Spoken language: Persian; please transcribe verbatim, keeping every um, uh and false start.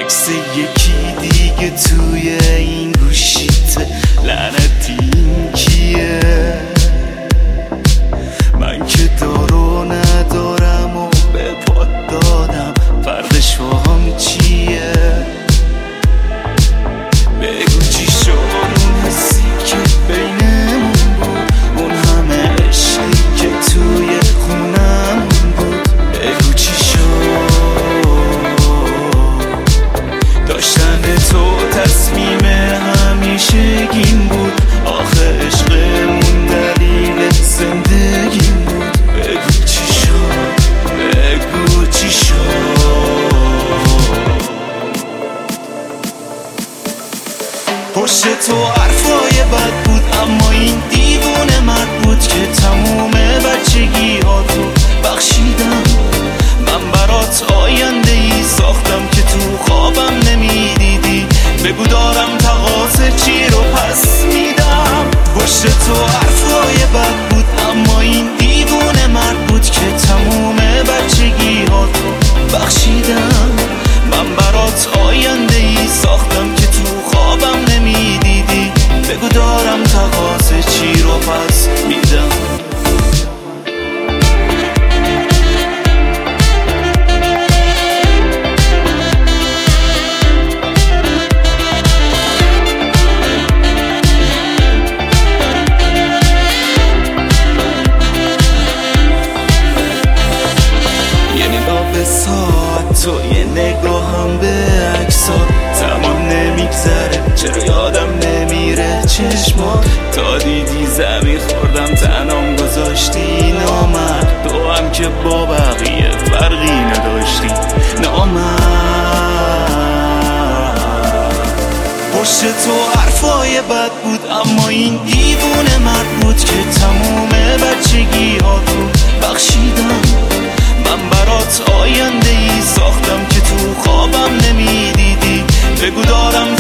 عکس یکی دیگه توی این گوشیته، لعنتی این کیه؟ من که دارو ندارم و به پات دادم، فردش واهم چیه؟ بگو چی شد اون حسی که بینمون بود، اون همه عشقی که توی خونمون بود. بگو چی شد؟ داشتن تو تصمیم همیشگیم بود، آخه عشقمون دلیل زندگیم بود. بگو چی شد؟ بگو چی شد؟ پشت تو حرفای بد بود، اما این دیوونه مرد بود که تموم بچگی ها تو بخشیدم. من برات آینده ای ساختم که تو خوابم نمیدیدی. بگو دارم تقاضا چی رو پس میدم. پشت تو حرفای بد بود، اما این دیوونه مرد بود که تموم بچگی ها تو بخشیدم. من برات آینده ای ساختم که تو خوابم نمیدیدی. بگو دارم تقاضا چی رو پس میدم. تو یه نگاهم به عکسات، زمان نمیگذره چرا یادم نمیره چشمات. تا دیدی زمین خوردم تنام گذاشتی نامرد، تو هم که با بقیه فرقی نداشتی نامرد. پشت تو حرفای بد بود، اما این دیوونه مرد بود که تموم بچگی ها تو بخشیدم. من برات آینده ای ساختم که تو خوابم نمیدیدی. بگو دارم